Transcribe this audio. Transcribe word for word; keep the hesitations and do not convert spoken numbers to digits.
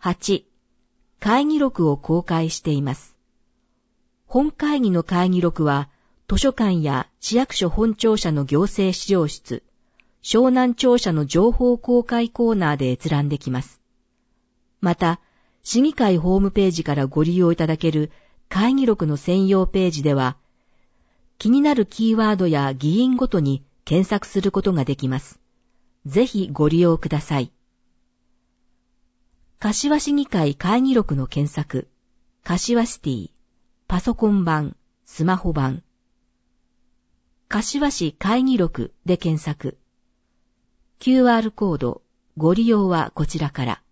はち、会議録を公開しています。本会議の会議録は、図書館や市役所本庁舎の行政資料室、湘南庁舎の情報公開コーナーで閲覧できます。また、市議会ホームページからご利用いただける会議録の専用ページでは、気になるキーワードや議員ごとに検索することができます。ぜひご利用ください。柏市議会会議録の検索、柏シティ、パソコン版、スマホ版。柏市会議録で検索。キューアール コード、ご利用はこちらから。